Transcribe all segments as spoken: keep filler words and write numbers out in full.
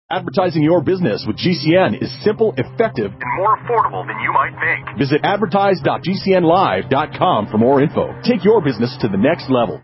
Advertising your business with G C N is simple, effective, and more affordable than you might think. Visit advertise dot g c n live dot com for more info. Take your business to the next level.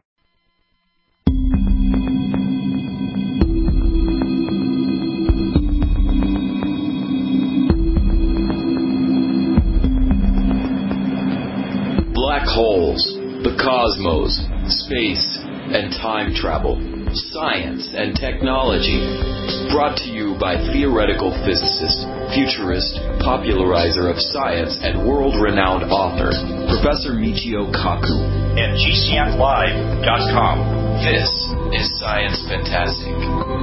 Black holes, the cosmos, space, and time travel, science and technology. Brought to you by theoretical physicist, futurist, popularizer of science, and world-renowned author, Professor Michio Kaku. At G C N live dot com. This is Science Fantastic.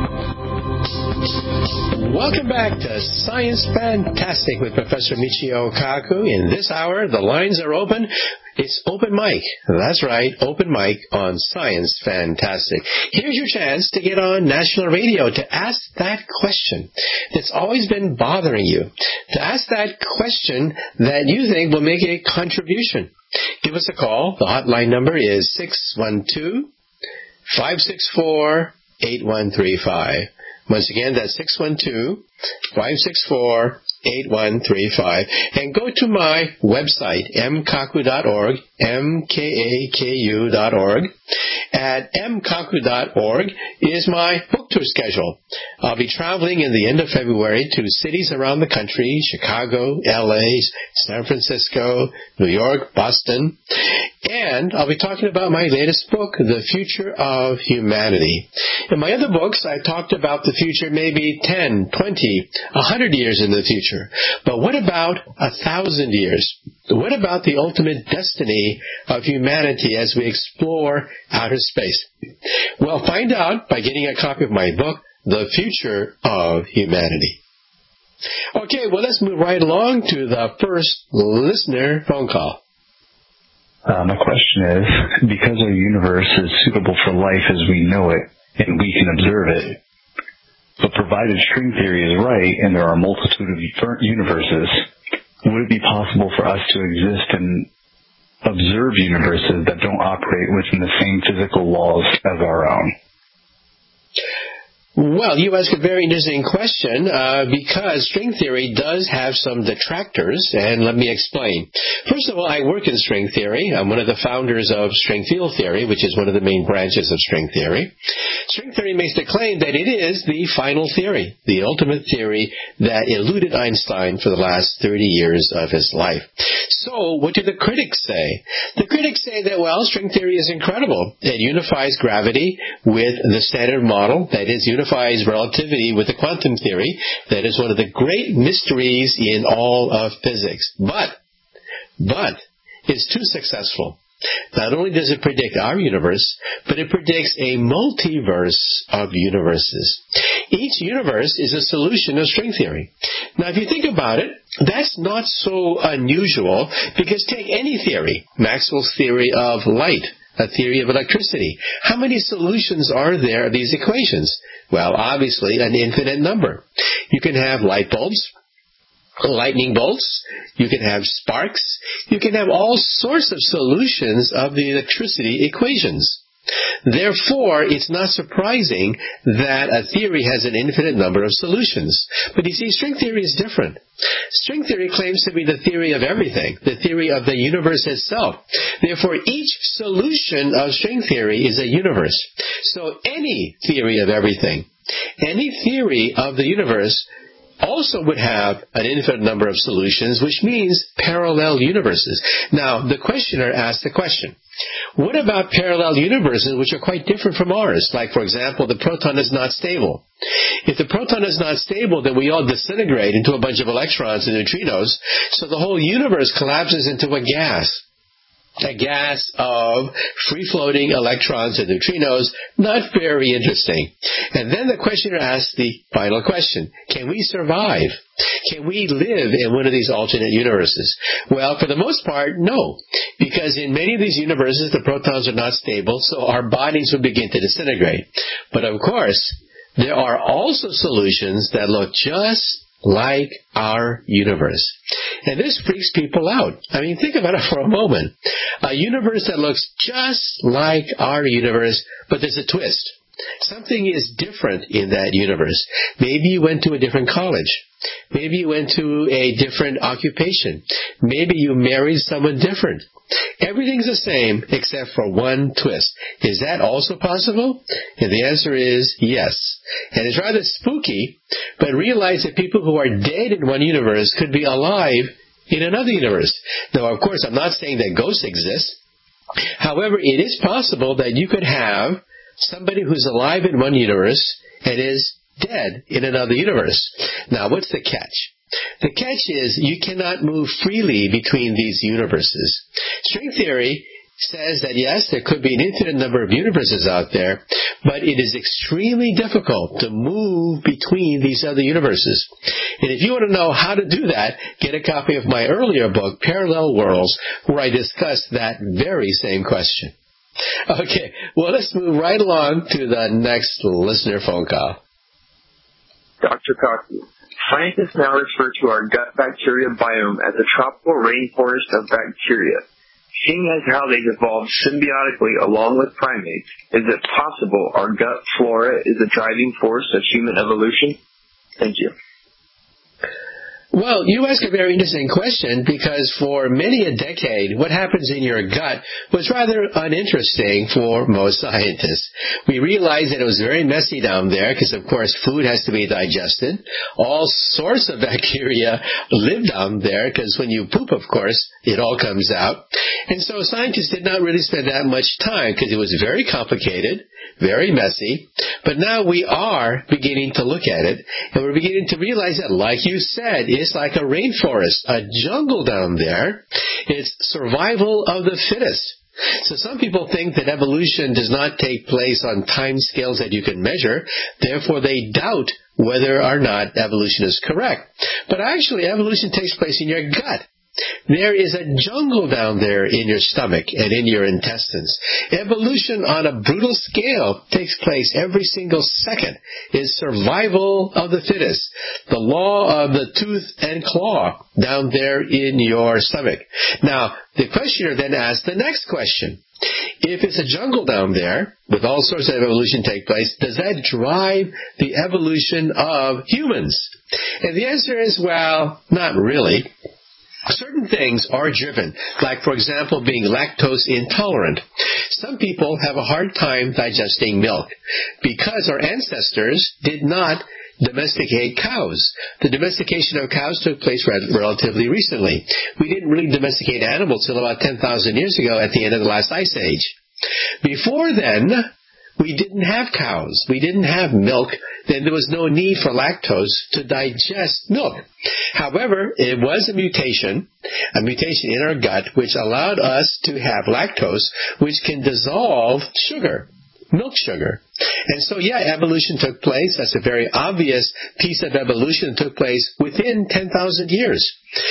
Welcome back to Science Fantastic with Professor Michio Kaku. In this hour, the lines are open. It's open mic. That's right, open mic on Science Fantastic. Here's your chance to get on national radio to ask that question that's always been bothering you. To ask that question that you think will make a contribution. Give us a call. The hotline number is six one two, five six four, eight one three five. Once again, that's six one two, five six four, eight one three five. And go to my website, m kaku dot org, M K A K U dot org. At m kaku dot org is my book tour schedule. I'll be traveling in the end of February to cities around the country, Chicago, L A, San Francisco, New York, Boston. And I'll be talking about my latest book, The Future of Humanity. In my other books, I talked about the future maybe ten, twenty, one hundred years in the future. But what about a thousand years? What about the ultimate destiny of humanity as we explore outer space? Well, find out by getting a copy of my book, The Future of Humanity. Okay, well, let's move right along to the first listener phone call. Uh, my question is, because our universe is suitable for life as we know it, and we can observe it, but provided string theory is right and there are a multitude of universes, would it be possible for us to exist and observe universes that don't operate within the same physical laws as our own? Well, you ask a very interesting question uh, because string theory does have some detractors, and let me explain. First of all, I work in string theory. I'm one of the founders of string field theory, which is one of the main branches of string theory. String theory makes the claim that it is the final theory, the ultimate theory that eluded Einstein for the last thirty years of his life. So, what do the critics say? The critics say that, well, string theory is incredible. It unifies gravity with the standard model, that is, unifies relativity with the quantum theory. That is one of the great mysteries in all of physics. But, but, it's too successful. Not only does it predict our universe, but it predicts a multiverse of universes. Each universe is a solution of string theory. Now, if you think about it, that's not so unusual, because take any theory, Maxwell's theory of light, a theory of electricity. How many solutions are there of these equations? Well, obviously, an infinite number. You can have light bulbs, lightning bolts, you can have sparks, you can have all sorts of solutions of the electricity equations. Therefore, it's not surprising that a theory has an infinite number of solutions. But you see, string theory is different. String theory claims to be the theory of everything, the theory of the universe itself. Therefore, each solution of string theory is a universe. So any theory of everything, any theory of the universe also would have an infinite number of solutions, which means parallel universes. Now, the questioner asked the question, what about parallel universes which are quite different from ours? Like, for example, the proton is not stable. If the proton is not stable, then we all disintegrate into a bunch of electrons and neutrinos, so the whole universe collapses into a gas. A gas of free-floating electrons and neutrinos, not very interesting. And then the questioner asks the final question, can we survive? Can we live in one of these alternate universes? Well, for the most part, no. Because in many of these universes, the protons are not stable, so our bodies will begin to disintegrate. But of course, there are also solutions that look just like our universe. And this freaks people out. I mean, think about it for a moment. A universe that looks just like our universe, but there's a twist. Something is different in that universe. Maybe you went to a different college. Maybe you went to a different occupation. Maybe you married someone different. Everything's the same except for one twist. Is that also possible? And the answer is yes. And it's rather spooky, but realize that people who are dead in one universe could be alive in another universe. Now, of course, I'm not saying that ghosts exist. However, it is possible that you could have somebody who's alive in one universe and is dead in another universe. Now, what's the catch? The catch is you cannot move freely between these universes. String theory says that, yes, there could be an infinite number of universes out there, but it is extremely difficult to move between these other universes. And if you want to know how to do that, get a copy of my earlier book, Parallel Worlds, where I discuss that very same question. Okay, well, let's move right along to the next listener phone call. Doctor Coffey, scientists now refer to our gut bacteria biome as a tropical rainforest of bacteria. Seeing as how they've evolved symbiotically along with primates, is it possible our gut flora is a driving force of human evolution? Thank you. Well, you ask a very interesting question because for many a decade, what happens in your gut was rather uninteresting for most scientists. We realized that it was very messy down there because, of course, food has to be digested. All sorts of bacteria live down there because when you poop, of course, it all comes out. And so scientists did not really spend that much time because it was very complicated, very messy. But now we are beginning to look at it, and we're beginning to realize that, like you said, it's like a rainforest, a jungle down there. It's survival of the fittest. So some people think that evolution does not take place on time scales that you can measure. Therefore, they doubt whether or not evolution is correct. But actually, evolution takes place in your gut. There is a jungle down there in your stomach and in your intestines. Evolution on a brutal scale takes place every single second. It's survival of the fittest. The law of the tooth and claw down there in your stomach. Now, the questioner then asks the next question. If it's a jungle down there, with all sorts of evolution take place, does that drive the evolution of humans? And the answer is, well, not really. Certain things are driven, like, for example, being lactose intolerant. Some people have a hard time digesting milk because our ancestors did not domesticate cows. The domestication of cows took place relatively recently. We didn't really domesticate animals until about ten thousand years ago at the end of the last ice age. Before then, we didn't have cows. We didn't have milk. Then there was no need for lactose to digest milk. However, it was a mutation, a mutation in our gut, which allowed us to have lactose, which can dissolve sugar, milk sugar. And so, yeah, evolution took place. That's a very obvious piece of evolution that took place within ten thousand years.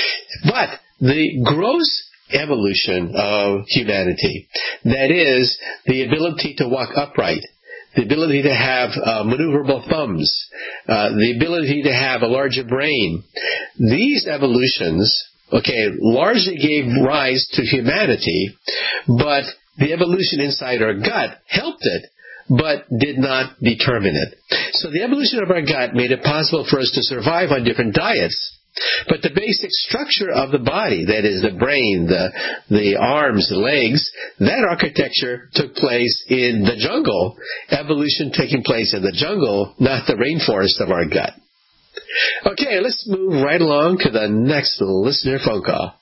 But the gross evolution of humanity, that is, the ability to walk upright, the ability to have uh, maneuverable thumbs, uh, the ability to have a larger brain. These evolutions, okay, largely gave rise to humanity, but the evolution inside our gut helped it, but did not determine it. So the evolution of our gut made it possible for us to survive on different diets. But the basic structure of the body, that is the brain, the the arms, the legs, that architecture took place in the jungle, evolution taking place in the jungle, not the rainforest of our gut. Okay, let's move right along to the next listener phone call.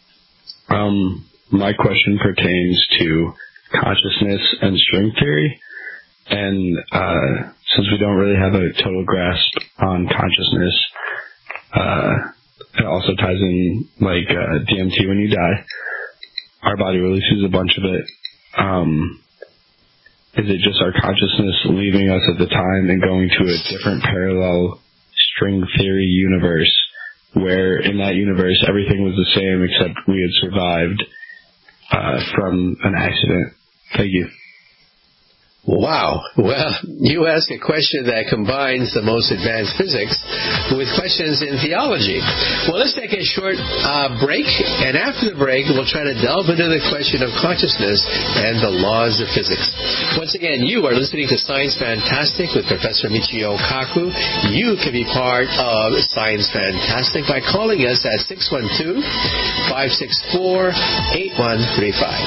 Um, my question pertains to consciousness and string theory. And uh, since we don't really have a total grasp on consciousness, Uh, it also ties in like uh, D M T when you die. Our body releases a bunch of it. Um, is it just our consciousness leaving us at the time and going to a different parallel string theory universe where in that universe everything was the same except we had survived uh, from an accident? Thank you. Wow. Well, you ask a question that combines the most advanced physics with questions in theology. Well, let's take a short uh, break, and after the break, we'll try to delve into the question of consciousness and the laws of physics. Once again, you are listening to Science Fantastic with Professor Michio Kaku. You can be part of Science Fantastic by calling us at six one two, five six four, eight one three five.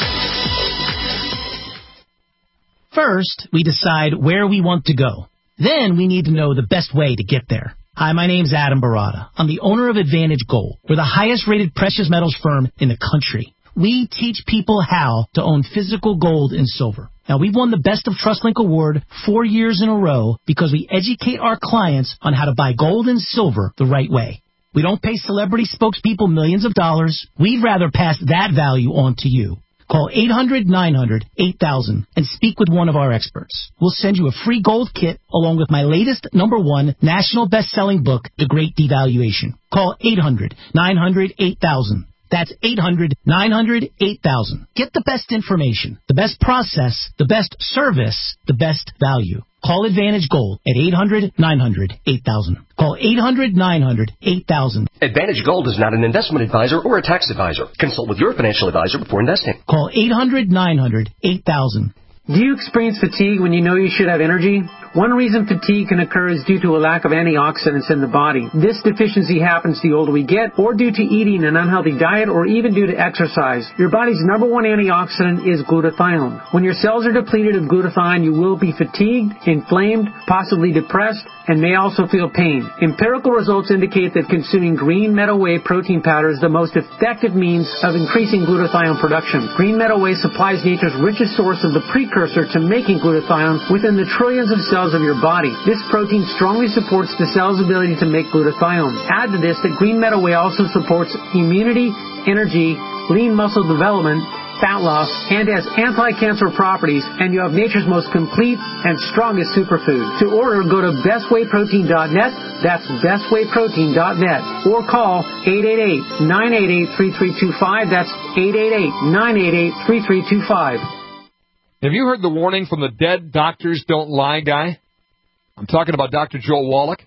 First, we decide where we want to go. Then we need to know the best way to get there. Hi, my name's Adam Barada. I'm the owner of Advantage Gold. We're the highest-rated precious metals firm in the country. We teach people how to own physical gold and silver. Now, we've won the Best of TrustLink Award four years in a row because we educate our clients on how to buy gold and silver the right way. We don't pay celebrity spokespeople millions of dollars. We'd rather pass that value on to you. Call eight hundred, nine hundred, eight thousand and speak with one of our experts. We'll send you a free gold kit along with my latest number one national best-selling book, The Great Devaluation. Call eight hundred, nine hundred, eight thousand. That's eight hundred, nine hundred, eight thousand. Get the best information, the best process, the best service, the best value. Call Advantage Gold at eight hundred, nine hundred, eight thousand. Call eight hundred, nine hundred, eight thousand. Advantage Gold is not an investment advisor or a tax advisor. Consult with your financial advisor before investing. Call eight hundred, nine hundred, eight thousand. Do you experience fatigue when you know you should have energy? One reason fatigue can occur is due to a lack of antioxidants in the body. This deficiency happens the older we get, or due to eating an unhealthy diet, or even due to exercise. Your body's number one antioxidant is glutathione. When your cells are depleted of glutathione, you will be fatigued, inflamed, possibly depressed, and may also feel pain. Empirical results indicate that consuming green meadow whey protein powder is the most effective means of increasing glutathione production. Green meadow whey supplies nature's richest source of the precursor to making glutathione within the trillions of cells of your body. This protein strongly supports the cell's ability to make glutathione. Add to this that green meadow whey also supports immunity, energy, lean muscle development, fat loss, and has anti-cancer properties, and you have nature's most complete and strongest superfood. To order, go to best whey protein dot net, that's best whey protein dot net, or call eight eight eight, nine eight eight, three three two five, that's eight eight eight, nine eight eight, three three two five. Have you heard the warning from the dead doctors don't lie guy? I'm talking about Doctor Joel Wallach.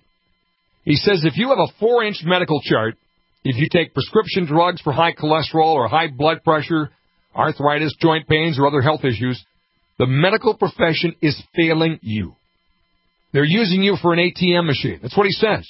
He says if you have a four-inch medical chart, if you take prescription drugs for high cholesterol or high blood pressure, arthritis, joint pains, or other health issues, the medical profession is failing you. They're using you for an A T M machine. That's what he says.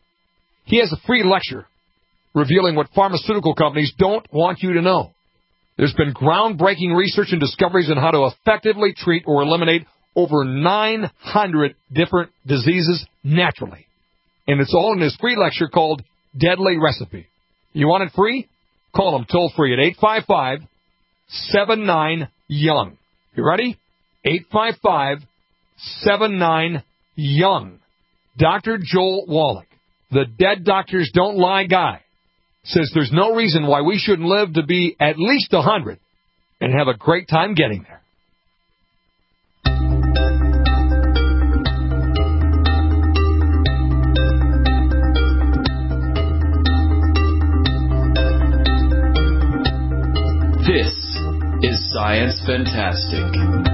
He has a free lecture revealing what pharmaceutical companies don't want you to know. There's been groundbreaking research and discoveries on how to effectively treat or eliminate over nine hundred different diseases naturally. And it's all in his free lecture called Deadly Recipe. You want it free? Call him toll free at eight five five, seven nine, young. You ready? eight five five, seven nine, young. Doctor Joel Wallach, the dead doctors don't lie guy, says there's no reason why we shouldn't live to be at least one hundred and have a great time getting there. This is Science Fantastic.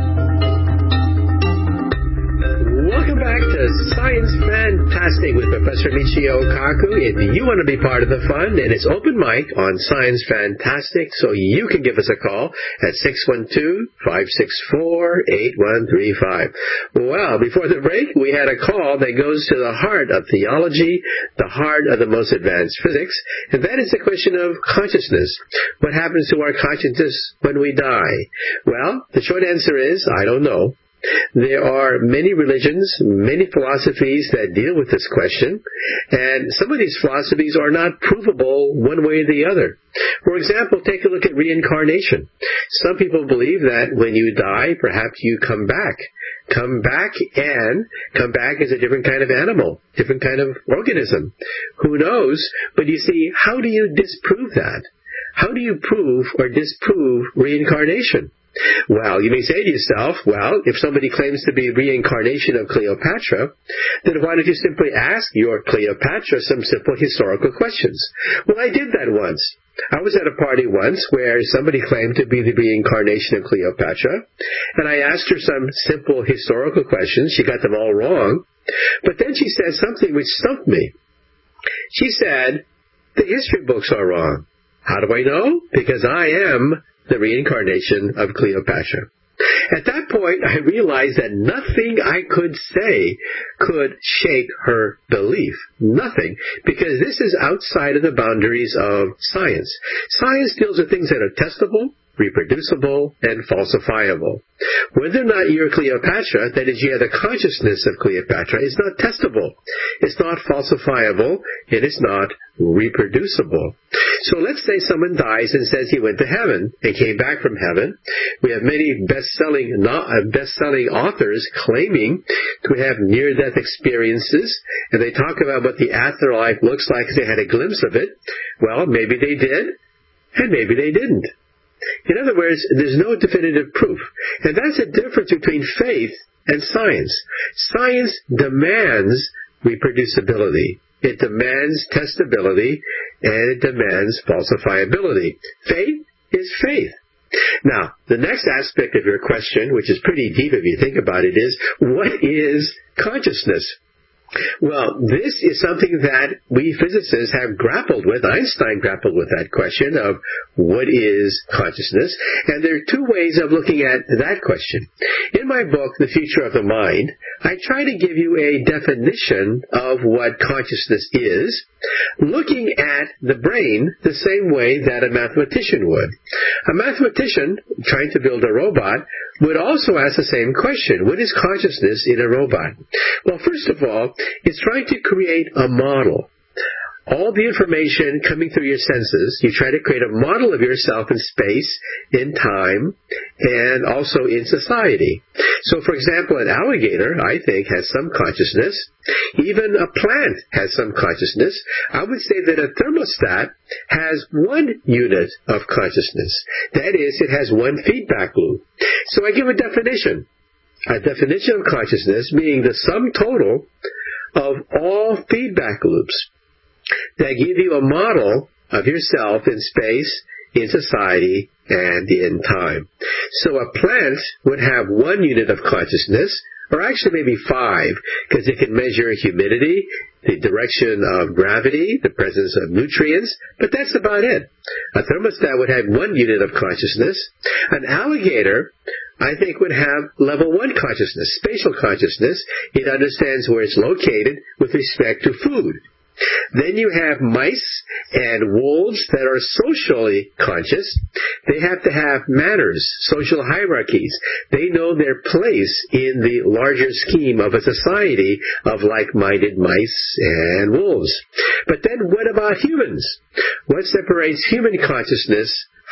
Welcome back to Science Fantastic with Professor Michio Kaku. If you want to be part of the fun, and it's open mic on Science Fantastic, so you can give us a call at six one two, five six four, eight one three five. Well, before the break, we had a call that goes to the heart of theology, the heart of the most advanced physics, and that is the question of consciousness. What happens to our consciousness when we die? Well, the short answer is, I don't know. There are many religions, many philosophies that deal with this question, and some of these philosophies are not provable one way or the other. For example, take a look at reincarnation. Some people believe that when you die, perhaps you come back. Come back and come back as a different kind of animal, different kind of organism. Who knows? But you see, how do you disprove that? How do you prove or disprove reincarnation? Well, you may say to yourself, well, if somebody claims to be reincarnation of Cleopatra, then why don't you simply ask your Cleopatra some simple historical questions? Well, I did that once. I was at a party once where somebody claimed to be the reincarnation of Cleopatra, and I asked her some simple historical questions. She got them all wrong, but then she said something which stumped me. She said, the history books are wrong. How do I know? Because I am the reincarnation of Cleopatra. At that point, I realized that nothing I could say could shake her belief. Nothing. Because this is outside of the boundaries of science. Science deals with things that are testable, reproducible, and falsifiable. Whether or not you're Cleopatra, that is, you have the consciousness of Cleopatra, is not testable. It's not falsifiable. It is not reproducible. So let's say someone dies and says he went to heaven and came back from heaven. We have many best-selling, best-selling authors claiming to have near-death experiences, and they talk about what the afterlife looks like because they had a glimpse of it. Well, maybe they did, and maybe they didn't. In other words, there's no definitive proof. And that's the difference between faith and science. Science demands reproducibility. It demands testability, and it demands falsifiability. Faith is faith. Now, the next aspect of your question, which is pretty deep if you think about it, is what is consciousness? Well, this is something that we physicists have grappled with. Einstein grappled with that question of what is consciousness. And there are two ways of looking at that question. In my book, The Future of the Mind, I try to give you a definition of what consciousness is, looking at the brain the same way that a mathematician would. A mathematician trying to build a robot would also ask the same question. What is consciousness in a robot? Well, first of all, it's trying to create a model. All the information coming through your senses, you try to create a model of yourself in space, in time, and also in society. So, for example, an alligator, I think, has some consciousness. Even a plant has some consciousness. I would say that a thermostat has one unit of consciousness. That is, it has one feedback loop. So I give a definition. A definition of consciousness being the sum total of all feedback loops that give you a model of yourself in space, in society, and in time. So a plant would have one unit of consciousness, or actually maybe five, because it can measure humidity, the direction of gravity, the presence of nutrients, but that's about it. A thermostat would have one unit of consciousness. An alligator, I think, would have level one consciousness, spatial consciousness. It understands where it's located with respect to food. Then you have mice and wolves that are socially conscious. They have to have manners, social hierarchies. They know their place in the larger scheme of a society of like-minded mice and wolves. But then what about humans? What separates human consciousness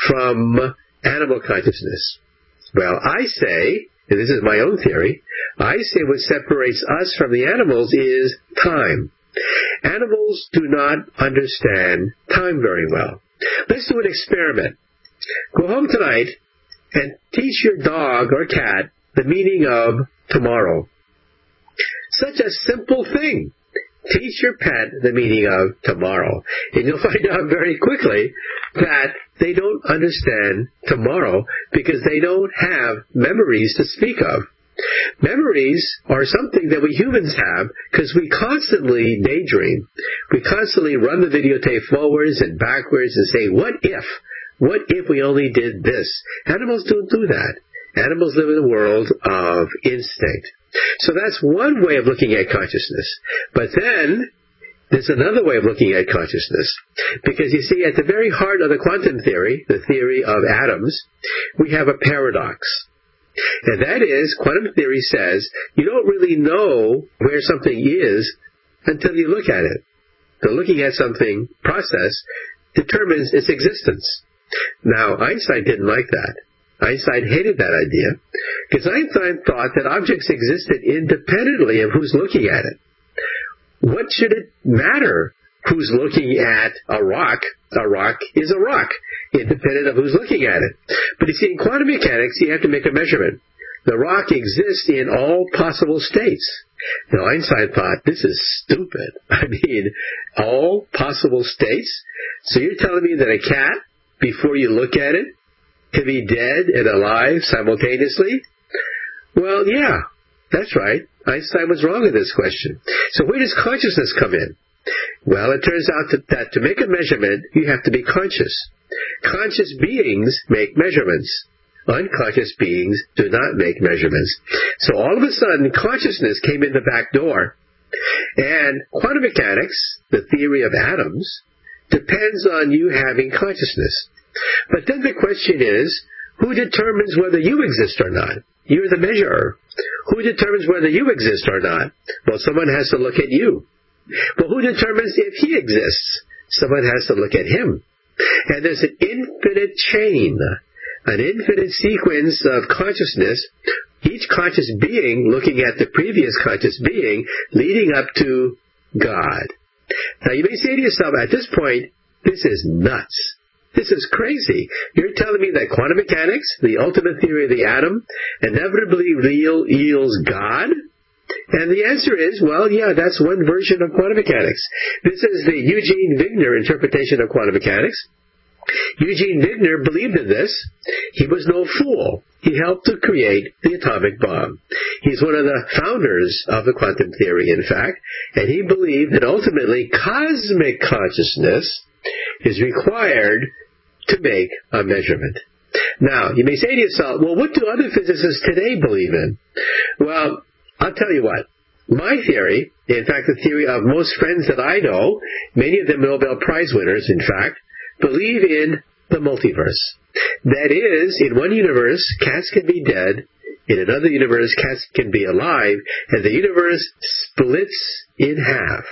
from animal consciousness? Well, I say, and this is my own theory, I say what separates us from the animals is time. Animals do not understand time very well. Let's do an experiment. Go home tonight and teach your dog or cat the meaning of tomorrow. Such a simple thing. Teach your pet the meaning of tomorrow. And you'll find out very quickly that they don't understand tomorrow because they don't have memories to speak of. Memories are something that we humans have because we constantly daydream. We constantly run the videotape forwards and backwards and say, what if? What if we only did this? Animals don't do that. Animals live in a world of instinct. So that's one way of looking at consciousness. But then there's another way of looking at consciousness. Because you see, at the very heart of the quantum theory, the theory of atoms, we have a paradox. And that is, quantum theory says, you don't really know where something is until you look at it. The looking at something process determines its existence. Now, Einstein didn't like that. Einstein hated that idea because Einstein thought that objects existed independently of who's looking at it. What should it matter who's looking at a rock? A rock is a rock, independent of who's looking at it. But you see, in quantum mechanics, you have to make a measurement. The rock exists in all possible states. Now, Einstein thought, this is stupid. I mean, all possible states? So you're telling me that a cat, before you look at it, can be dead and alive simultaneously? Well, yeah, that's right. Einstein was wrong in this question. So where does consciousness come in? Well, it turns out that, that to make a measurement, you have to be conscious. Conscious beings make measurements. Unconscious beings do not make measurements. So all of a sudden, consciousness came in the back door. And quantum mechanics, the theory of atoms, depends on you having consciousness. But then the question is, who determines whether you exist or not? You're the measurer. Who determines whether you exist or not? Well, someone has to look at you. But who determines if he exists? Someone has to look at him. And there's an infinite chain, an infinite sequence of consciousness, each conscious being looking at the previous conscious being, leading up to God. Now, you may say to yourself, at this point, this is nuts. This is crazy. You're telling me that quantum mechanics, the ultimate theory of the atom, inevitably real yields God? And the answer is, well, yeah, that's one version of quantum mechanics. This is the Eugene Wigner interpretation of quantum mechanics. Eugene Wigner believed in this. He was no fool. He helped to create the atomic bomb. He's one of the founders of the quantum theory, in fact, and he believed that ultimately cosmic consciousness is required to make a measurement. Now, you may say to yourself, well, what do other physicists today believe in? Well, I'll tell you what. My theory, in fact, the theory of most friends that I know, many of them Nobel Prize winners, in fact, believe in the multiverse. That is, in one universe, cats can be dead. In another universe, cats can be alive. And the universe splits in half.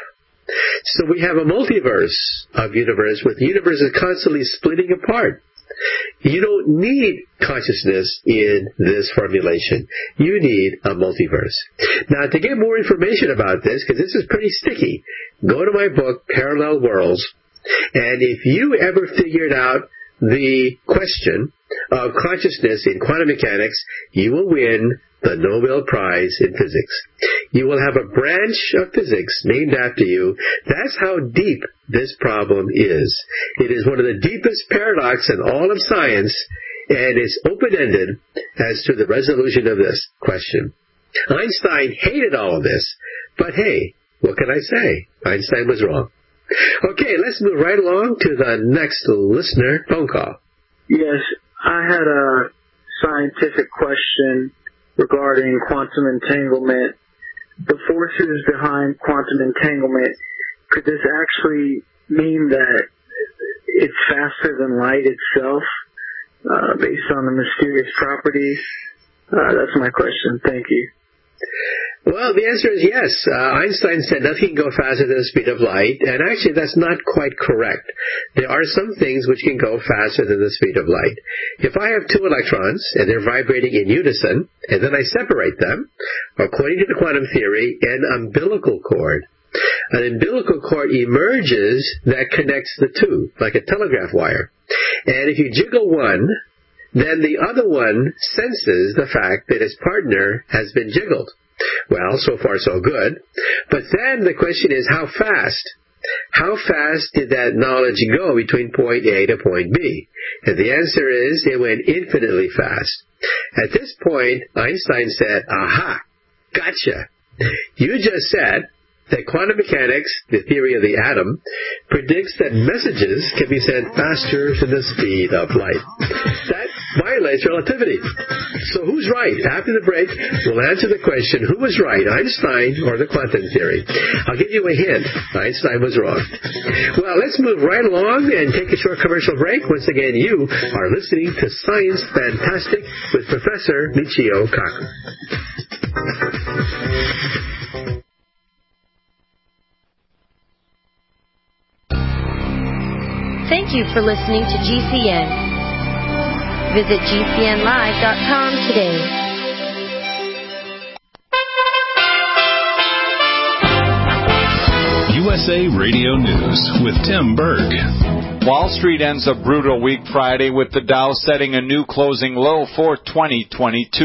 So we have a multiverse of universe where the universe is constantly splitting apart. You don't need consciousness in this formulation. You need a multiverse. Now, to get more information about this, because this is pretty sticky, go to my book, Parallel Worlds, and if you ever figured out the question of consciousness in quantum mechanics, you will win the Nobel Prize in Physics. You will have a branch of physics named after you. That's how deep this problem is. It is one of the deepest paradoxes in all of science, and it's open-ended as to the resolution of this question. Einstein hated all of this, but hey, what can I say? Einstein was wrong. Okay, let's move right along to the next listener phone call. Yes, I had a scientific question regarding quantum entanglement. The forces behind quantum entanglement, could this actually mean that it's faster than light itself, uh, based on the mysterious properties? Uh, that's my question. Thank you. Well, the answer is yes. Uh, Einstein said nothing can go faster than the speed of light, and actually that's not quite correct. There are some things which can go faster than the speed of light. If I have two electrons, and they're vibrating in unison, and then I separate them, according to the quantum theory, an umbilical cord. An umbilical cord emerges that connects the two, like a telegraph wire. And if you jiggle one, then the other one senses the fact that its partner has been jiggled. Well, so far so good. But then the question is, how fast? How fast did that knowledge go between point A to point B? And the answer is, it went infinitely fast. At this point, Einstein said, aha, gotcha. You just said that quantum mechanics, the theory of the atom, predicts that messages can be sent faster than the speed of light. That violates relativity. So who's right? After the break, we'll answer the question, who was right, Einstein or the quantum theory? I'll give you a hint. Einstein was wrong. Well, let's move right along and take a short commercial break. Once again, you are listening to Science Fantastic with Professor Michio Kaku. Thank you for listening to G C N. Visit G C N live dot com today. U S A Radio News with Tim Berg. Wall Street ends a brutal week Friday with the Dow setting a new closing low for twenty twenty-two.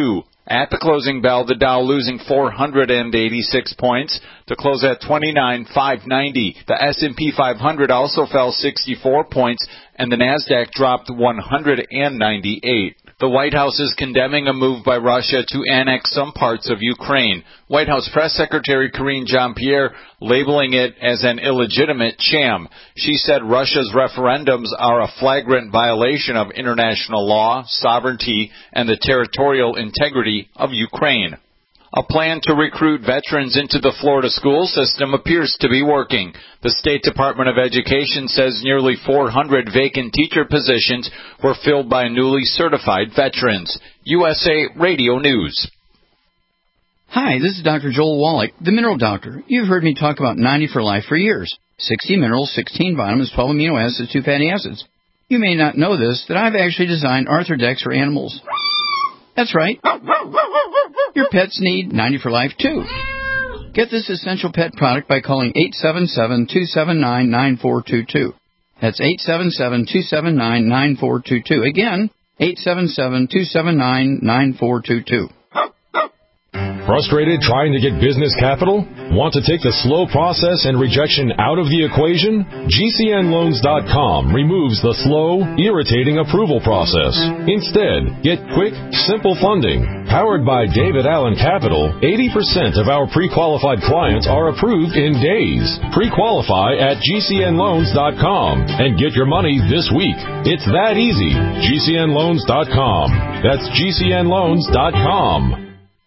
At the closing bell, the Dow losing four hundred eighty-six points to close at twenty-nine thousand five hundred ninety. The S and P five hundred also fell sixty-four points, and the Nasdaq dropped one hundred ninety-eight. The White House is condemning a move by Russia to annex some parts of Ukraine. White House Press Secretary Karine Jean-Pierre labeling it as an illegitimate sham. She said Russia's referendums are a flagrant violation of international law, sovereignty, and the territorial integrity of Ukraine. A plan to recruit veterans into the Florida school system appears to be working. The State Department of Education says nearly four hundred vacant teacher positions were filled by newly certified veterans. U S A Radio News. Hi, this is Doctor Joel Wallach, the Mineral Doctor. You've heard me talk about ninety for Life for years. sixty minerals, sixteen vitamins, twelve amino acids, two fatty acids. You may not know this, that I've actually designed Arthrodex for animals. That's right. Your pets need ninety for Life, too. Get this essential pet product by calling eight seven seven, two seven nine, nine four two two. That's eight seven seven, two seven nine, nine four two two. Again, eight seven seven, two seven nine, nine four two two. Frustrated trying to get business capital? Want to take the slow process and rejection out of the equation? G C N loans dot com removes the slow, irritating approval process. Instead, get quick, simple funding. Powered by David Allen Capital, eighty percent of our pre-qualified clients are approved in days. Pre-qualify at G C N loans dot com and get your money this week. It's that easy. G C N loans dot com. That's G C N loans dot com.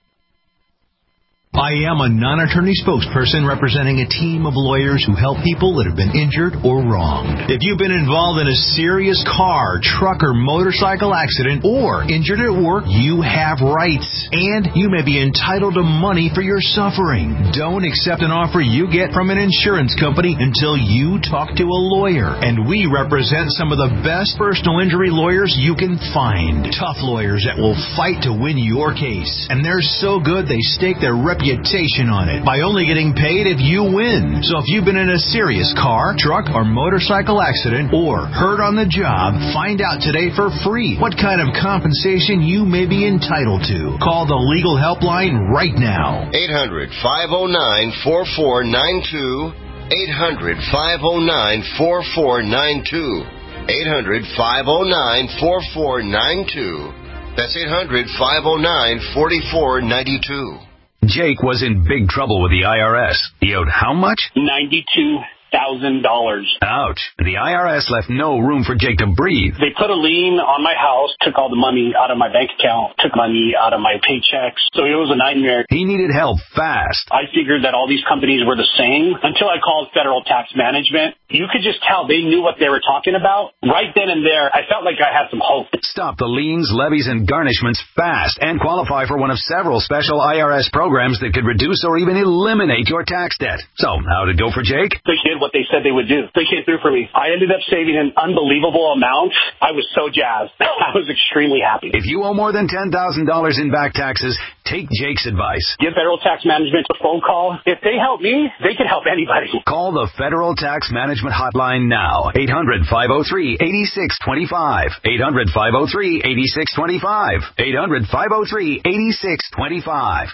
I am a non-attorney spokesperson representing a team of lawyers who help people that have been injured or wronged. If you've been involved in a serious car, truck, or motorcycle accident or injured at work, you have rights, and you may be entitled to money for your suffering. Don't accept an offer you get from an insurance company until you talk to a lawyer. And we represent some of the best personal injury lawyers you can find. Tough lawyers that will fight to win your case. And they're so good they stake their reputation on it by only getting paid if you win. So if you've been in a serious car, truck, or motorcycle accident or hurt on the job, find out today for free what kind of compensation you may be entitled to. Call the legal helpline right now. eight hundred, five oh nine, four four nine two. eight hundred, five oh nine, four four nine two. eight hundred, five oh nine, four four nine two. That's eight hundred, five oh nine, four four nine two. Jake was in big trouble with the I R S. He owed how much? ninety-two thousand dollars. Ouch. The I R S left no room for Jake to breathe. They put a lien on my house, took all the money out of my bank account, took money out of my paychecks. So it was a nightmare. He needed help fast. I figured that all these companies were the same until I called Federal Tax Management. You could just tell they knew what they were talking about. Right then and there, I felt like I had some hope. Stop the liens, levies, and garnishments fast and qualify for one of several special I R S programs that could reduce or even eliminate your tax debt. So, how'd it go for Jake? They did what they said they would do. They came through for me. I ended up saving an unbelievable amount. I was so jazzed. I was extremely happy. If you owe more than ten thousand dollars in back taxes, take Jake's advice. Give Federal Tax Management a phone call. If they help me, they can help anybody. Call the Federal Tax Management Hotline now. eight hundred, five oh three, eight six two five. eight hundred, five oh three, eight six two five. eight hundred, five oh three, eight six two five.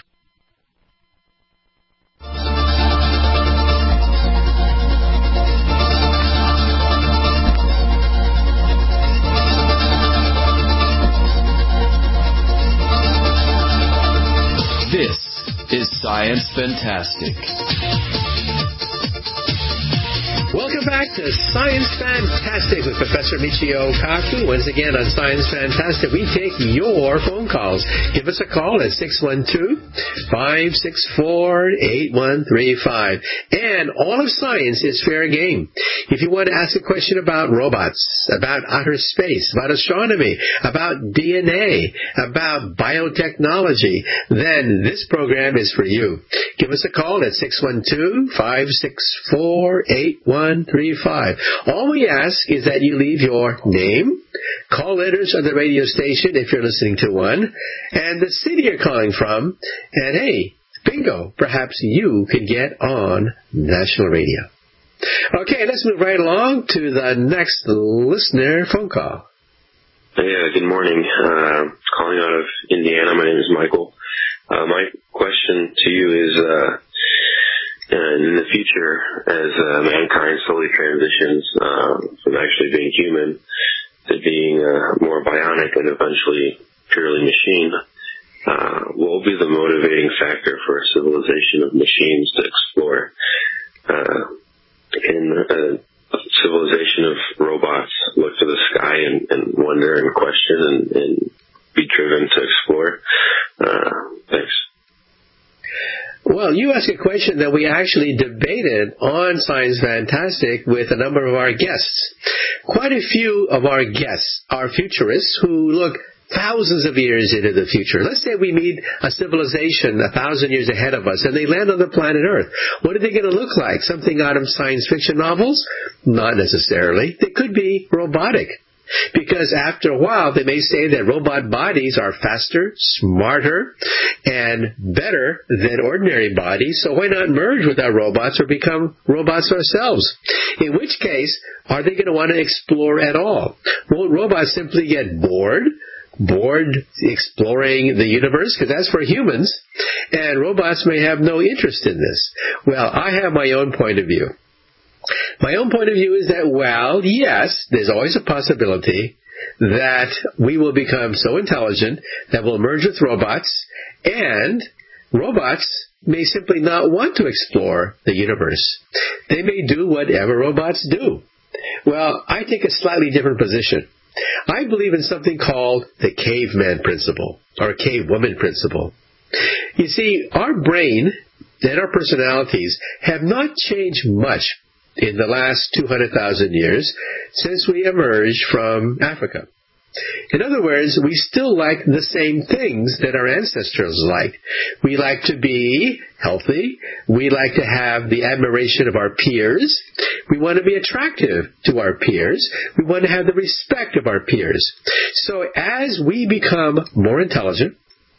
This is Science Fantastic. Welcome back to Science Fantastic with Professor Michio Kaku. Once again on Science Fantastic, we take your phone calls. Give us a call at six one two, five six four, eight one three five. And all of science is fair game. If you want to ask a question about robots, about outer space, about astronomy, about D N A, about biotechnology, then this program is for you. Give us a call at six one two, five six four, eight one three five. All we ask is that you leave your name, call letters of the radio station if you're listening to one, and the city you're calling from, and hey, bingo, perhaps you could get on national radio. Okay, let's move right along to the next listener phone call. Yeah, good morning. Uh, calling out of Indiana. My name is Michael. Uh, my question to you is, uh, in the future, as uh, mankind slowly transitions uh, from actually being human to being uh, more bionic and eventually purely machine, uh, what will be the motivating factor for a civilization of machines to explore? Uh, in a civilization of robots look to the sky and, and wonder and question and, and be driven to explore? Uh, thanks. Well, you asked a question that we actually debated on Science Fantastic with a number of our guests. Quite a few of our guests are futurists who look thousands of years into the future. Let's say we meet a civilization a thousand years ahead of us and they land on the planet Earth. What are they going to look like? Something out of science fiction novels? Not necessarily. They could be robotic. Because after a while, they may say that robot bodies are faster, smarter, and better than ordinary bodies, so why not merge with our robots or become robots ourselves? In which case, are they going to want to explore at all? Won't robots simply get bored? Bored exploring the universe? Because that's for humans, and robots may have no interest in this. Well, I have my own point of view. My own point of view is that, well, yes, there's always a possibility that we will become so intelligent that we'll merge with robots, and robots may simply not want to explore the universe. They may do whatever robots do. Well, I take a slightly different position. I believe in something called the caveman principle, or cavewoman principle. You see, our brain and our personalities have not changed much in the last two hundred thousand years since we emerged from Africa. In other words, we still like the same things that our ancestors liked. We like to be healthy. We like to have the admiration of our peers. We want to be attractive to our peers. We want to have the respect of our peers. So as we become more intelligent,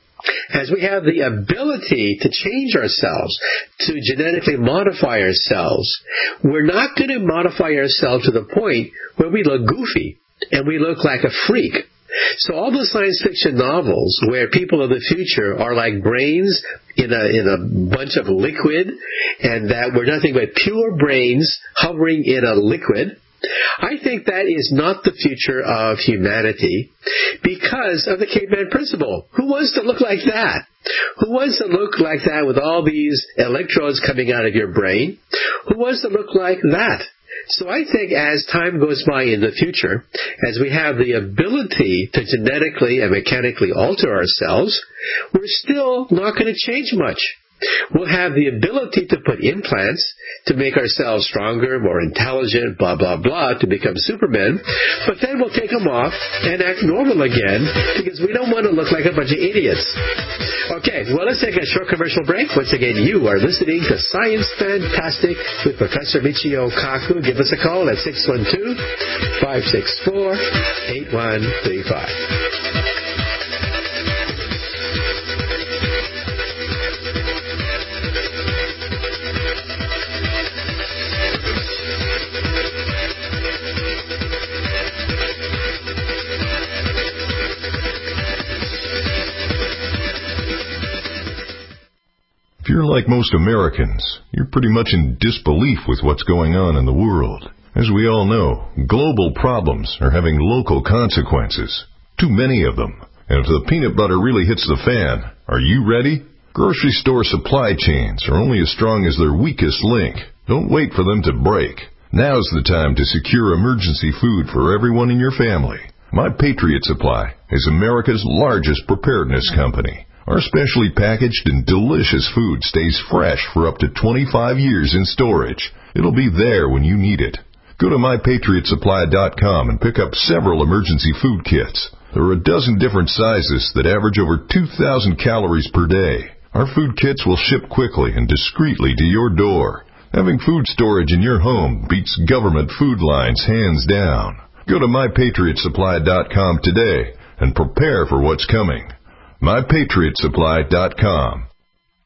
as we have the ability to change ourselves, to genetically modify ourselves, we're not going to modify ourselves to the point where we look goofy and we look like a freak. So all the science fiction novels where people of the future are like brains in a in a bunch of liquid, and that we're nothing but pure brains hovering in a liquid, I think that is not the future of humanity because of the caveman principle. Who wants to look like that? Who wants to look like that with all these electrodes coming out of your brain? Who wants to look like that? So I think as time goes by in the future, as we have the ability to genetically and mechanically alter ourselves, we're still not going to change much. We'll have the ability to put implants to make ourselves stronger, more intelligent, blah, blah, blah, to become supermen. But then we'll take them off and act normal again because we don't want to look like a bunch of idiots. Okay, well, let's take a short commercial break. Once again, you are listening to Science Fantastic with Professor Michio Kaku. Give us a call at six one two, five six four, eight one three five. If you're like most Americans, you're pretty much in disbelief with what's going on in the world. As we all know, global problems are having local consequences. Too many of them. And if the peanut butter really hits the fan, are you ready? Grocery store supply chains are only as strong as their weakest link. Don't wait for them to break. Now's the time to secure emergency food for everyone in your family. My Patriot Supply is America's largest preparedness company. Our specially packaged and delicious food stays fresh for up to twenty-five years in storage. It'll be there when you need it. Go to my patriot supply dot com and pick up several emergency food kits. There are a dozen different sizes that average over two thousand calories per day. Our food kits will ship quickly and discreetly to your door. Having food storage in your home beats government food lines hands down. Go to my patriot supply dot com today and prepare for what's coming. my patriot supply dot com.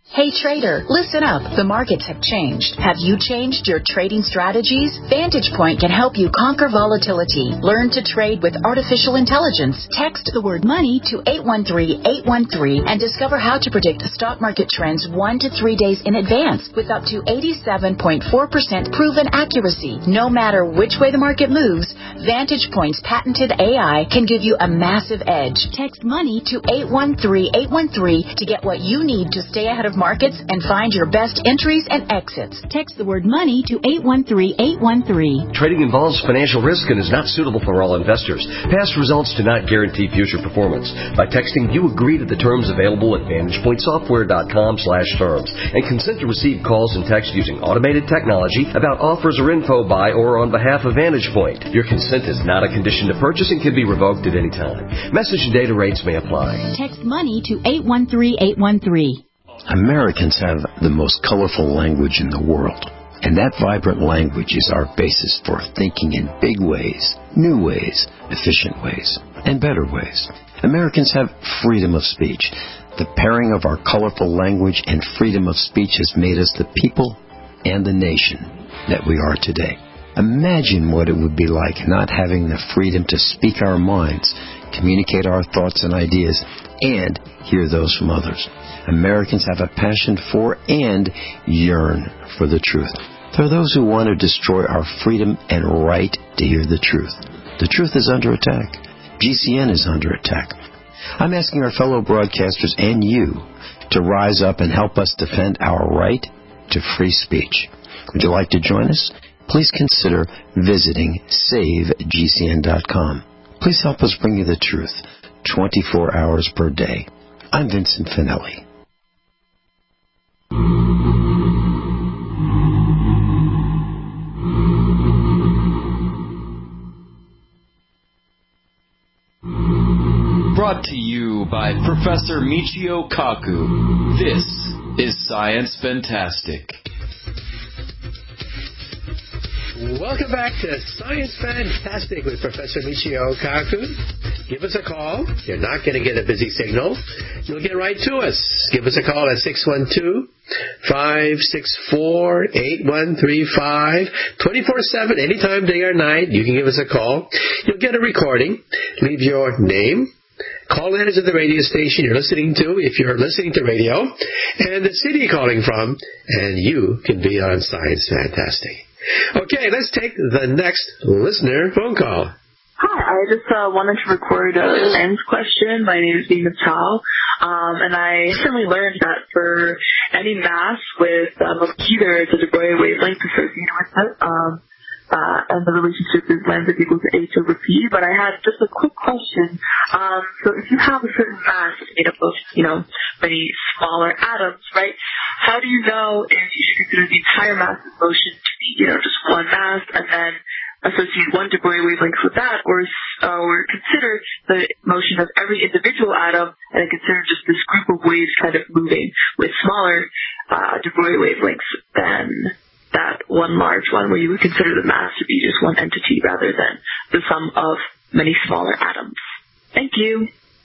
Hey trader, listen up. The markets have changed. Have you changed your trading strategies? Vantage Point can help you conquer volatility. Learn to trade with artificial intelligence. Text the word money to eight one three, eight one three and discover how to predict stock market trends one to three days in advance with up to eighty-seven point four percent proven accuracy. No matter which way the market moves, Vantage Point's patented A I can give you a massive edge. Text money to eight one three, eight one three to get what you need to stay ahead of markets and find your best entries and exits. Text the word money to eight one three, eight one three. Trading involves financial risk and is not suitable for all investors. Past results do not guarantee future performance. By texting, you agree to the terms available at vantage point software dot com slash terms and consent to receive calls and texts using automated technology about offers or info by or on behalf of Vantage Point. Your consent is not a condition to purchase and can be revoked at any time. Message and data rates may apply. Text money to eight one three, eight one three. Americans have the most colorful language in the world, and that vibrant language is our basis for thinking in big ways, new ways, efficient ways, and better ways. Americans have freedom of speech. The pairing of our colorful language and freedom of speech has made us the people and the nation that we are today. Imagine what it would be like not having the freedom to speak our minds, communicate our thoughts and ideas, and hear those from others. Americans have a passion for and yearn for the truth. There are those who want to destroy our freedom and right to hear the truth. The truth is under attack. G C N is under attack. I'm asking our fellow broadcasters and you to rise up and help us defend our right to free speech. Would you like to join us? Please consider visiting save G C N dot com. Please help us bring you the truth twenty-four hours per day. I'm Vincent Finelli. Brought to you by Professor Michio Kaku. This is Science Fantastic. Welcome back to Science Fantastic with Professor Michio Kaku. Give us a call. You're not going to get a busy signal. You'll get right to us. Give us a call at six one two, five six four, eight one three five. twenty-four seven, anytime, day or night, you can give us a call. You'll get a recording. Leave your name, call letters of the radio station you're listening to, if you're listening to radio, and the city you're calling from, and you can be on Science Fantastic. Okay, let's take the next listener phone call. Hi, I just uh, wanted to record a science question. My name is Nina Chow, um, and I recently learned that for any mass with um, a key, there is a de Broglie wavelength associated with it, um, uh, and the relationship is lambda equals to h over p. But I had just a quick question. Um, so if you have a certain mass made up of, you know, many smaller atoms, right? How do you know if you should consider the entire mass of motion to be, you know, just one mass, and then associate one de Broglie wavelength with that, or uh, or consider the motion of every individual atom, and then consider just this group of waves kind of moving with smaller uh, de Broglie wavelengths than that one large one, where you would consider the mass to be just one entity rather than the sum of many smaller atoms. Thank you.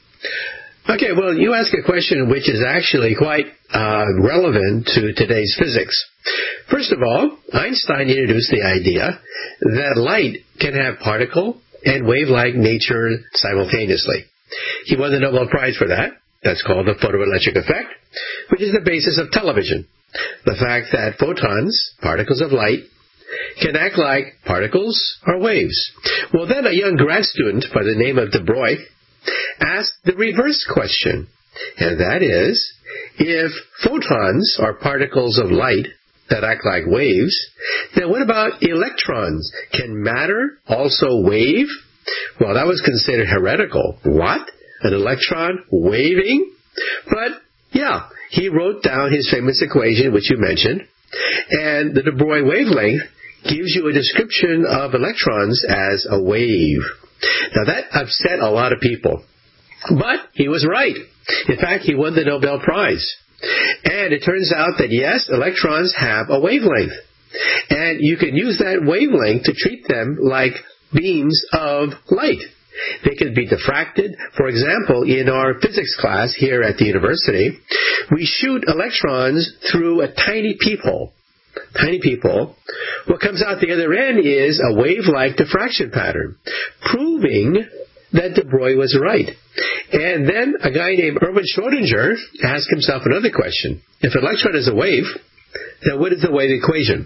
Okay, well, you ask a question which is actually quite uh, relevant to today's physics. First of all, Einstein introduced the idea that light can have particle and wave-like nature simultaneously. He won the Nobel Prize for that. That's called the photoelectric effect, which is the basis of television. The fact that photons, particles of light, can act like particles or waves. Well, then a young grad student by the name of de Broglie asked the reverse question, and that is, if photons are particles of light that act like waves, then what about electrons? Can matter also wave? Well, that was considered heretical. What? An electron waving? But, yeah, he wrote down his famous equation, which you mentioned, and the de Broglie wavelength gives you a description of electrons as a wave. Now, that upset a lot of people. But he was right. In fact, he won the Nobel Prize. And it turns out that, yes, electrons have a wavelength. And you can use that wavelength to treat them like beams of light. They can be diffracted. For example, in our physics class here at the university, we shoot electrons through a tiny peephole. Tiny peephole. What comes out the other end is a wave-like diffraction pattern, proving that de Broglie was right. And then a guy named Erwin Schrödinger asked himself another question. If an electron is a wave, then what is the wave equation?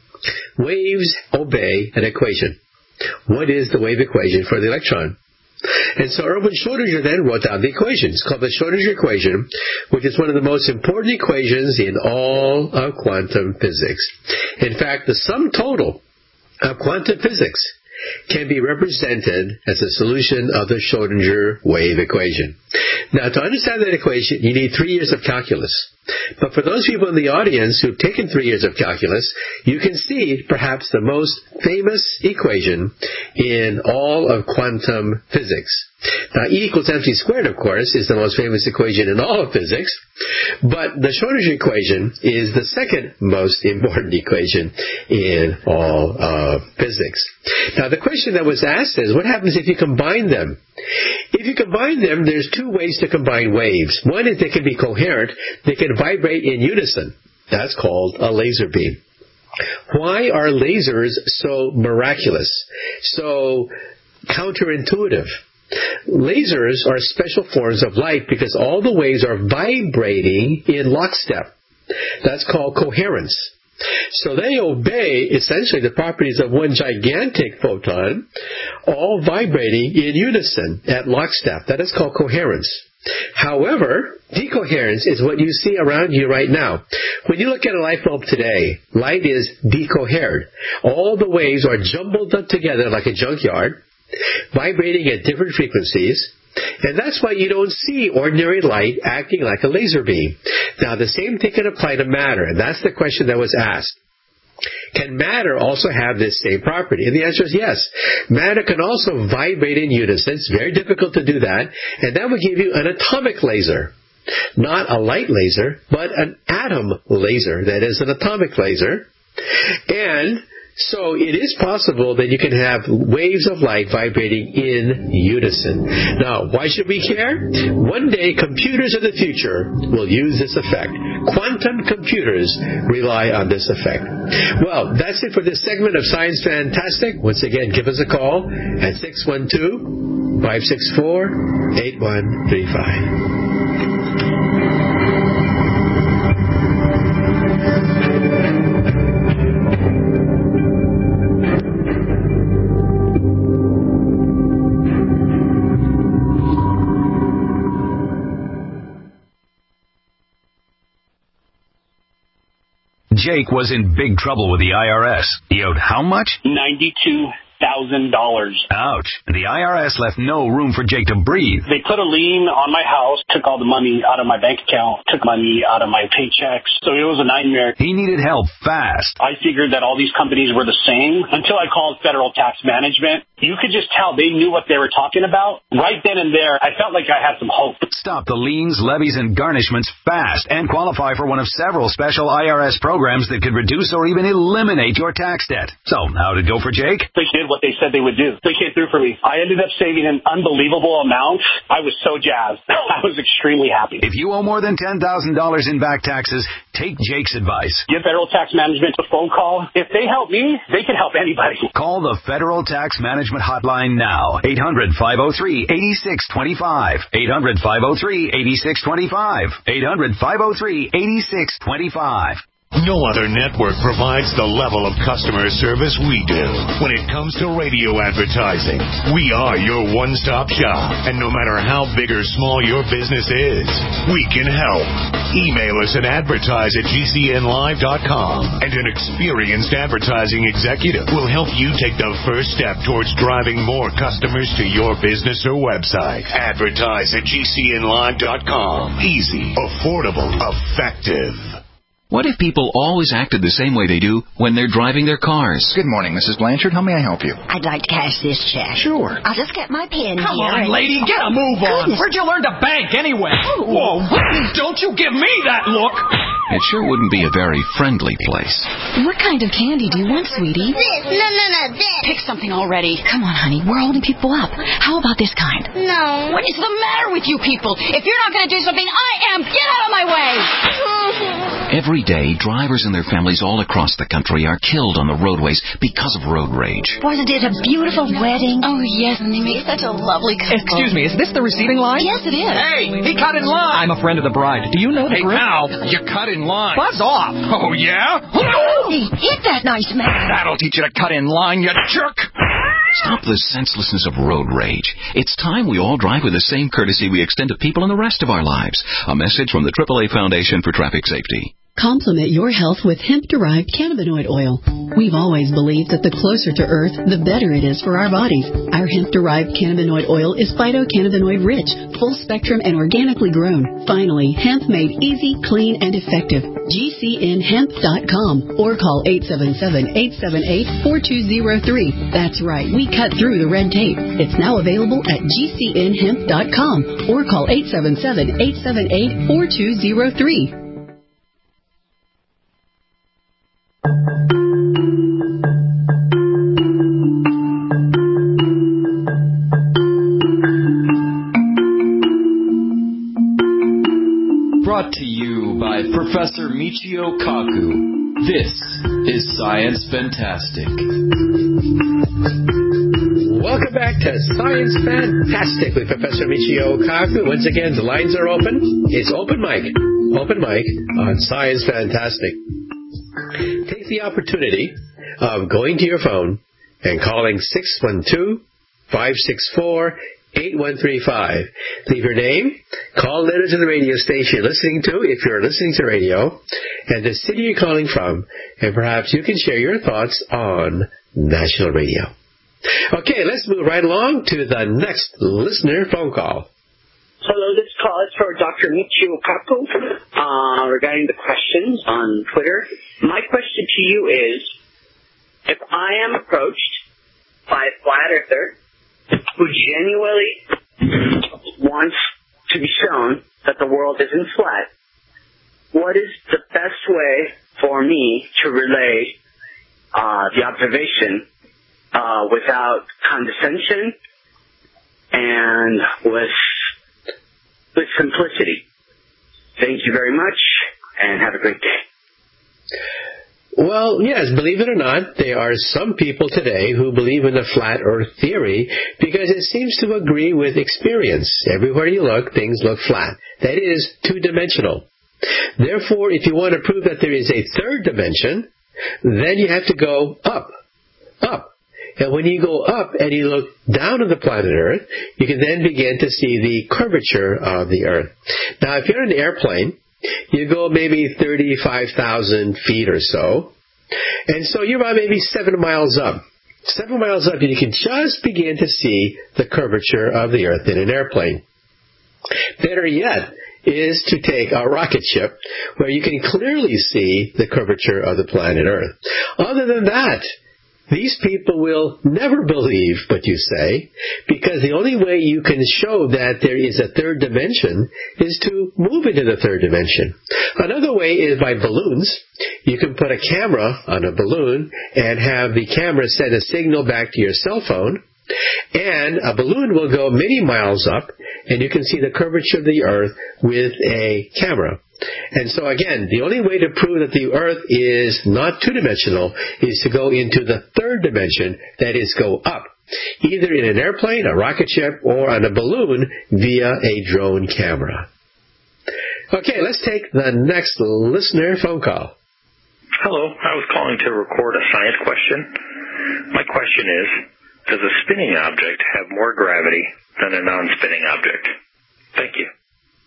Waves obey an equation. What is the wave equation for the electron? And so Erwin Schrödinger then wrote down the equation. It's called the Schrödinger equation, which is one of the most important equations in all of quantum physics. In fact, the sum total of quantum physics can be represented as a solution of the Schrödinger wave equation. Now, to understand that equation, you need three years of calculus. But for those people in the audience who've taken three years of calculus, you can see perhaps the most famous equation in all of quantum physics. Now, E equals mc squared, of course, is the most famous equation in all of physics, but the Schrödinger equation is the second most important equation in all of physics. Now, the question that was asked is, what happens if you combine them? If you combine them, there's two ways to combine waves. One is they can be coherent. They can vibrate in unison. That's called a laser beam. Why are lasers so miraculous, so counterintuitive? Lasers are special forms of light because all the waves are vibrating in lockstep. That's called coherence. So they obey, essentially, the properties of one gigantic photon, all vibrating in unison at lockstep. That is called coherence. However, decoherence is what you see around you right now. When you look at a light bulb today, light is decohered. All the waves are jumbled up together like a junkyard, vibrating at different frequencies. And that's why you don't see ordinary light acting like a laser beam. Now, the same thing can apply to matter, and that's the question that was asked. Can matter also have this same property? And the answer is yes. Matter can also vibrate in unison. It's very difficult to do that, and that would give you an atomic laser. Not a light laser, but an atom laser. That is an atomic laser. And so it is possible that you can have waves of light vibrating in unison. Now, why should we care? One day, computers of the future will use this effect. Quantum computers rely on this effect. Well, that's it for this segment of Science Fantastic. Once again, give us a call at six one two, five six four, eight one three five. Jake was in big trouble with the I R S. He owed how much? ninety-two thousand dollars. Ouch. The I R S left no room for Jake to breathe. They put a lien on my house, took all the money out of my bank account, took money out of my paychecks. So it was a nightmare. He needed help fast. I figured that all these companies were the same until I called Federal Tax Management. You could just tell they knew what they were talking about. Right then and there, I felt like I had some hope. Stop the liens, levies, and garnishments fast and qualify for one of several special I R S programs that could reduce or even eliminate your tax debt. So, how did it go for Jake? They did what they said they would do. They came through for me. I ended up saving an unbelievable amount. I was so jazzed. I was extremely happy. If you owe more than ten thousand dollars in back taxes, take Jake's advice. Give Federal Tax Management a phone call. If they help me, they can help anybody. Call the Federal Tax Management Hotline now. eight hundred, five oh three, eight six two five. eight hundred, five oh three, eight six two five. eight hundred, five oh three, eight six two five. No other network provides the level of customer service we do. When it comes to radio advertising, we are your one-stop shop. And no matter how big or small your business is, we can help. Email us at advertise at G C N live dot com, and an experienced advertising executive will help you take the first step towards driving more customers to your business or website. Advertise at G C N live dot com. Easy, affordable, effective. What if people always acted the same way they do when they're driving their cars? Good morning, Missus Blanchard. How may I help you? I'd like to cash this check. Sure. I'll just get my pen Come here. on, and... lady, get a move on. Goodness. Where'd you learn to bank anyway? Oh. Whoa, don't you give me that look. it sure wouldn't be a very friendly place. What kind of candy do you want, sweetie? This. No, no, no, this. Pick something already. Come on, honey. We're holding people up. How about this kind? No. What is the matter with you people? If you're not going to do something, I am. Get out of my way. Every day, drivers and their families all across the country are killed on the roadways because of road rage. Wasn't it a beautiful wedding? Oh, yes, and they make such a lovely couple. Excuse me, is this the receiving line? Yes, it is. Hey, he cut in line. I'm a friend of the bride. Do you know the Hey, group? pal, you cut in line. Buzz off. Oh, yeah? Hey, hit that nice man. That'll teach you to cut in line, you jerk. Stop the senselessness of road rage. It's time we all drive with the same courtesy we extend to people in the rest of our lives. A message from the triple A Foundation for Traffic Safety. Complement your health with hemp-derived cannabinoid oil. We've always believed that the closer to Earth, the better it is for our bodies. Our hemp-derived cannabinoid oil is phytocannabinoid-rich, full-spectrum, and organically grown. Finally, hemp made easy, clean, and effective. G C N hemp dot com or call eight seven seven, eight seven eight, four two zero three. That's right, we cut through the red tape. It's now available at G C N hemp dot com or call eight seven seven, eight seven eight, four two zero three. Brought to you by Professor Michio Kaku. This is Science Fantastic. Welcome back to Science Fantastic with Professor Michio Kaku. Once again, the lines are open. It's open mic. Open mic on Science Fantastic. Take the opportunity of going to your phone and calling six one two, five six four, eight one three five. Leave your name, call letter to the radio station you're listening to, if you're listening to radio, and the city you're calling from, and perhaps you can share your thoughts on national radio. Okay, let's move right along to the next listener phone call. Hello, this call is for Doctor Michio Kaku uh, regarding the questions on Twitter. My question to you is, if I am approached by a flat earther who genuinely wants to be shown that the world isn't flat, what is the best way for me to relay uh, the observation uh, without condescension and with with simplicity? Thank you very much, and have a great day. Well, yes, believe it or not, there are some people today who believe in the flat earth theory because it seems to agree with experience. Everywhere you look, things look flat. That is, two-dimensional. Therefore, if you want to prove that there is a third dimension, then you have to go up, up. And when you go up and you look down on the planet Earth, you can then begin to see the curvature of the Earth. Now, if you're in an airplane, you go maybe thirty-five thousand feet or so, and so you're about maybe seven miles up. Seven miles up, and you can just begin to see the curvature of the Earth in an airplane. Better yet is to take a rocket ship where you can clearly see the curvature of the planet Earth. Other than that, these people will never believe what you say, because the only way you can show that there is a third dimension is to move into the third dimension. Another way is by balloons. You can put a camera on a balloon and have the camera send a signal back to your cell phone, and a balloon will go many miles up, and you can see the curvature of the Earth with a camera. And so again, the only way to prove that the Earth is not two-dimensional is to go into the third dimension, that is, go up, either in an airplane, a rocket ship, or on a balloon via a drone camera. Okay, let's take the next listener phone call. Hello, I was calling to record a science question. My question is, does a spinning object have more gravity than a non-spinning object? Thank you.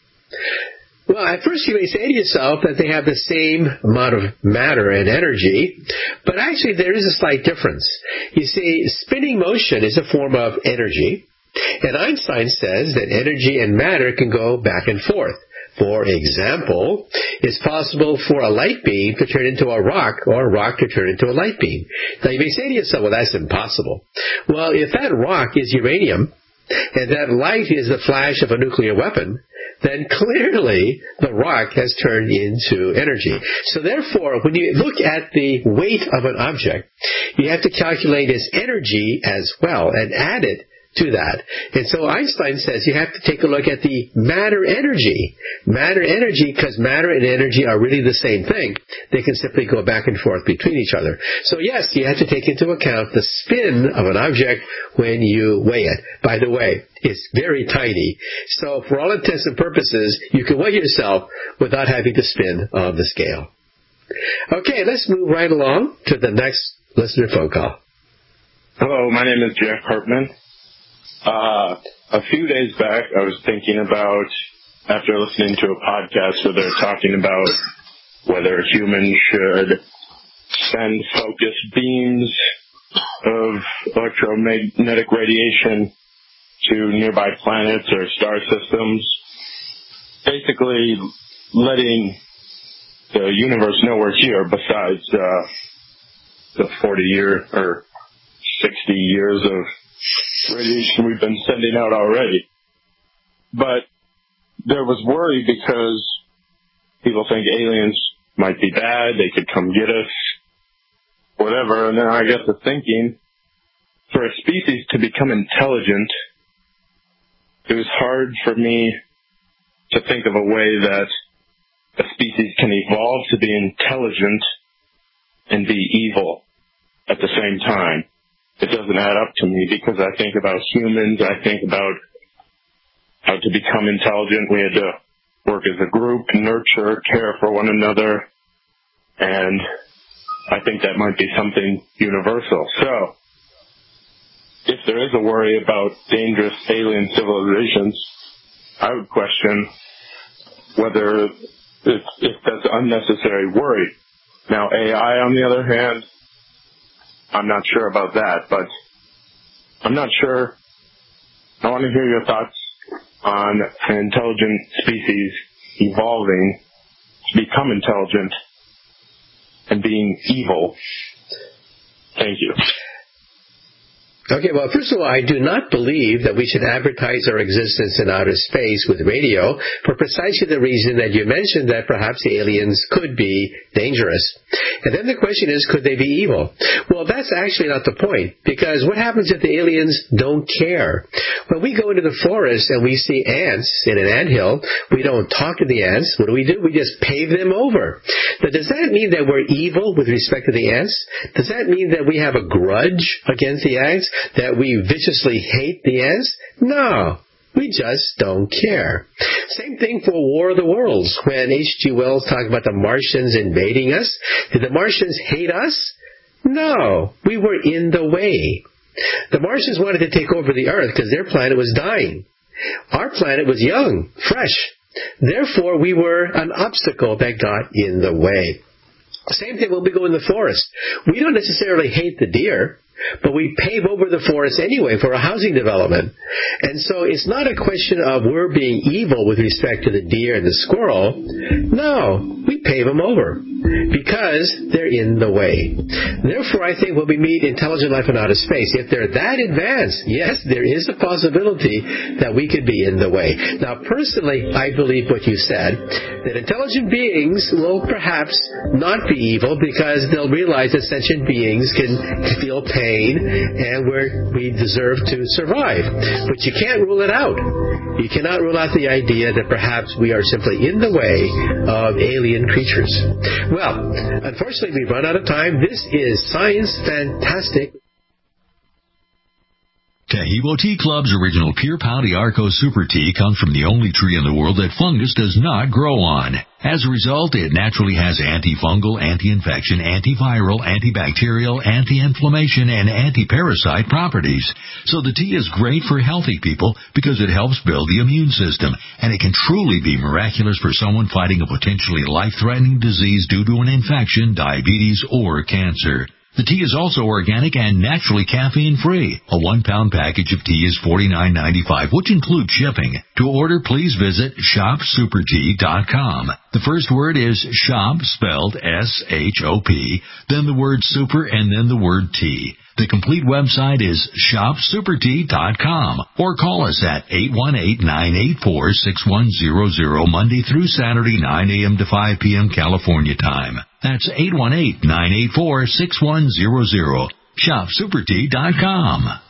Well, at first you may say to yourself that they have the same amount of matter and energy, but actually there is a slight difference. You see, spinning motion is a form of energy, and Einstein says that energy and matter can go back and forth. For example, it's possible for a light beam to turn into a rock, or a rock to turn into a light beam. Now you may say to yourself, well, that's impossible. Well, if that rock is uranium, and that light is the flash of a nuclear weapon, then clearly the rock has turned into energy. So therefore, when you look at the weight of an object, you have to calculate its energy as well and add it to that. And so Einstein says you have to take a look at the matter-energy. Matter-energy, because matter and energy are really the same thing. They can simply go back and forth between each other. So yes, you have to take into account the spin of an object when you weigh it. By the way, it's very tiny. So for all intents and purposes, you can weigh yourself without having to spin on the scale. Okay, let's move right along to the next listener phone call. Hello, my name is Jeff Hartman. Uh, a few days back, I was thinking about, after listening to a podcast where they're talking about whether humans should send focused beams of electromagnetic radiation to nearby planets or star systems, basically letting the universe know we're here besides uh, the forty year or sixty years of radiation we've been sending out already. But there was worry because people think aliens might be bad, they could come get us, whatever. And then I got to thinking, for a species to become intelligent, it was hard for me to think of a way that a species can evolve to be intelligent and be evil at the same time. It doesn't add up to me because I think about humans, I think about how to become intelligent. We had to work as a group, nurture, care for one another, and I think that might be something universal. So, if there is a worry about dangerous alien civilizations, I would question whether if, if that's unnecessary worry. Now, A I, on the other hand, I'm not sure about that, but I'm not sure. I want to hear your thoughts on an intelligent species evolving to become intelligent and being evil. Thank you. Okay, well, first of all, I do not believe that we should advertise our existence in outer space with radio for precisely the reason that you mentioned, that perhaps the aliens could be dangerous. And then the question is, could they be evil? Well, that's actually not the point, because what happens if the aliens don't care? When we go into the forest and we see ants in an anthill, we don't talk to the ants. What do we do? We just pave them over. Now, does that mean that we're evil with respect to the ants? Does that mean that we have a grudge against the ants? That we viciously hate the ants? No. We just don't care. Same thing for War of the Worlds. When H G Wells talked about the Martians invading us, did the Martians hate us? No. We were in the way. The Martians wanted to take over the Earth because their planet was dying. Our planet was young, fresh. Therefore, we were an obstacle that got in the way. Same thing when we go in the forest. We don't necessarily hate the deer, but we pave over the forest anyway for a housing development. And so it's not a question of we're being evil with respect to the deer and the squirrel. No, we pave them over because they're in the way. Therefore, I think when we meet intelligent life in outer space, if they're that advanced, yes, there is a possibility that we could be in the way. Now, personally, I believe what you said, that intelligent beings will perhaps not be evil because they'll realize that sentient beings can feel pain and where we deserve to survive. But you can't rule it out. You cannot rule out the idea that perhaps we are simply in the way of alien creatures. Well, unfortunately, we've run out of time. This is Science Fantastic. Taheebo Tea Club's original Pure Pouty Arco Super Tea comes from the only tree in the world that fungus does not grow on. As a result, it naturally has antifungal, anti-infection, antiviral, antibacterial, anti-inflammation, and anti-parasite properties. So the tea is great for healthy people because it helps build the immune system, and it can truly be miraculous for someone fighting a potentially life-threatening disease due to an infection, diabetes, or cancer. The tea is also organic and naturally caffeine-free. A one-pound package of tea is forty-nine ninety-five, which includes shipping. To order, please visit shop super tea dot com. The first word is shop, spelled S H O P, then the word super, and then the word tea. The complete website is shop super tea dot com or call us at eight one eight, nine eight four, six one zero zero Monday through Saturday, nine a.m. to five p.m. California time. That's eight one eight, nine eight four, six one zero zero. shop super tea dot com.